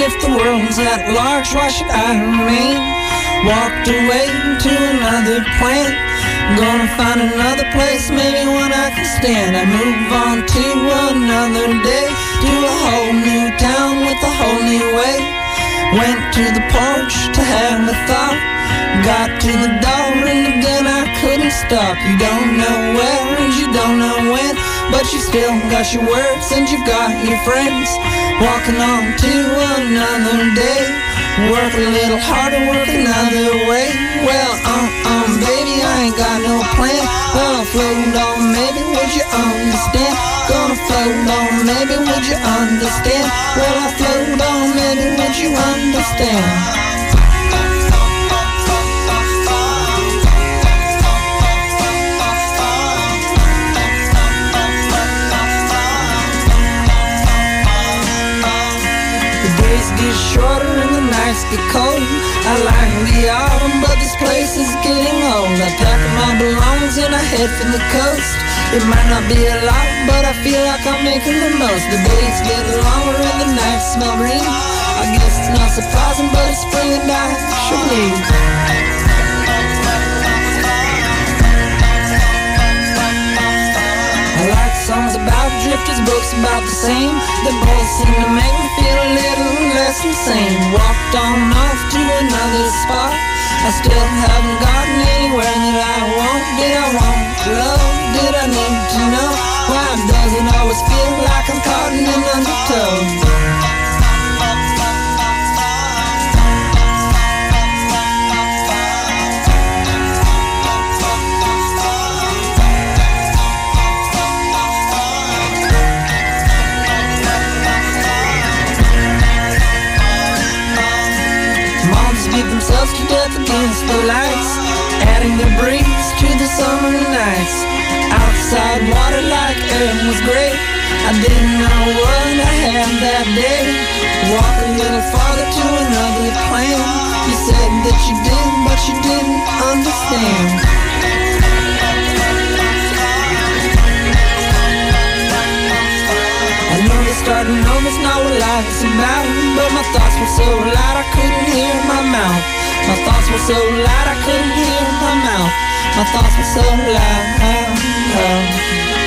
if the world's at large, why should I remain? Walked away to another plan, gonna find another place, maybe one I can stand. I move on to another day, to a whole new town with a whole new way. Went to the porch to have a thought, got to the door and again I couldn't stop. You don't know where and you don't know when, but you still got your words and you've got your friends. Walking on to another day, work a little harder, work another way. Well, baby, I ain't got no plan. Well, I'll float on, maybe would you understand? Gonna float on, maybe would you understand? Well, I'll float on, maybe would you understand? Get shorter and the nights get cold. I like the autumn, but this place is getting old. I pack up my belongings and I head for the coast. It might not be a lot, but I feel like I'm making the most. The days get longer and the nights smell green. I guess it's not surprising, but it's spring and I should leave. I like songs about drifters, books about the same. They both seem to make me feel a little less insane. Walked on off to another spot, I still haven't gotten anywhere that I want. Did I want love? Did I need to know? Why does it always feel like I'm caught in an undertow? Beat themselves to death against the lights, adding their breeze to the summer nights. Outside water like air was great. I didn't know what I had that day. Walk a little farther to another plan. You said that you did, but you didn't understand. I know they're starting over, it's not what life's about, but my thoughts were so loud I couldn't hear my mouth. My thoughts were so loud I couldn't hear my mouth. My thoughts were so loud.